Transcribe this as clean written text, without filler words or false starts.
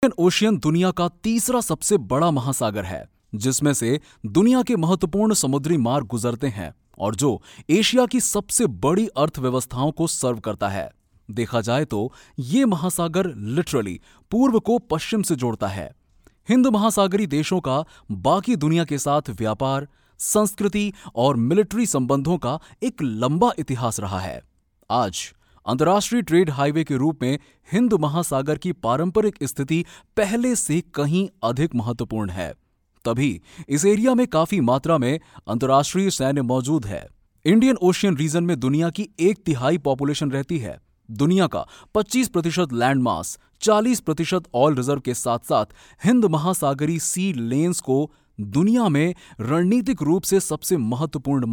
Indian ocean दुनिया का तीसरा सबसे बड़ा महासागर है, जिसमें से दुनिया के महत्वपूर्ण समुद्री मार्ग गुजरते हैं और जो एशिया की सबसे बड़ी अर्थव्यवस्थाओं को सर्व करता है। देखा जाए तो ये महासागर लिटरली पूर्व को पश्चिम से जोड़ता है। हिंद महासागरीय देशों का बाकी दुनिया के साथ व्यापार, संस्कृति और मिलिट्री संबंधों का एक लंबा इतिहास रहा है। आज अंतर्राष्ट्रीय ट्रेड हाईवे के रूप में हिंद महासागर की पारंपरिक स्थिति पहले से कहीं अधिक महत्वपूर्ण है। तभी इस एरिया में काफी मात्रा में अंतर्राष्ट्रीय सैन्य मौजूद है। इंडियन ओशियन रीजन में दुनिया की 1/3 पॉपुलेशन रहती है। दुनिया का 25% लैंड मास, 40% ऑयल रिजर्व के साथ साथ हिंद महासागरीय सी लेन्स को दुनिया में रणनीतिक रूप से सबसे महत्वपूर्ण